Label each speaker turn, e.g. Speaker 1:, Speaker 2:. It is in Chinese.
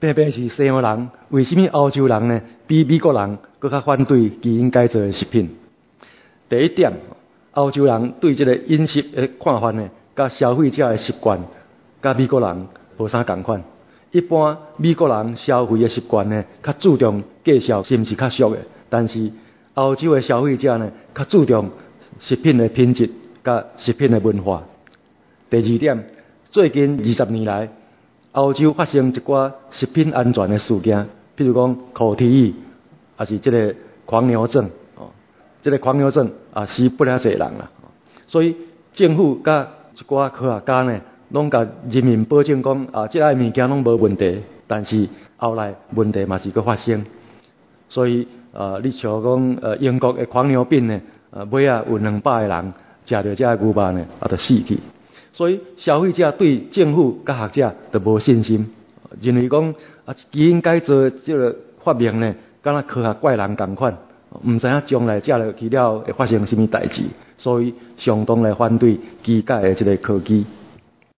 Speaker 1: 偏偏是西方人，为什么欧洲人呢比美国人更较反对基因改造的食品？第一点，欧洲人对这个饮食的看法呢，甲消费者的习惯，甲美国人无啥共款。一般美国人消费的习惯呢，较注重价钱是毋是较俗的，但是欧洲的消费者呢，较注重食品的品质甲食品的文化。第二点，最近20年来，欧洲发生一寡食品安全的事件，譬如讲口蹄疫，也是这个狂牛症，这个狂牛症死不了侪人啦。所以政府甲一寡科学家呢，拢甲人民保证讲这类物件拢无问题，但是后来问题嘛是佫发生。所以你像讲英国的狂牛病呢，尾仔有200个人食到这牛肉呢，就死去。所以消费者对政府甲学者都无信心，认为讲基因改造这个发明呢，敢若科学怪人同款，毋知影将来食落去了会发生什么代志，所以相当来反对基改的这个科技。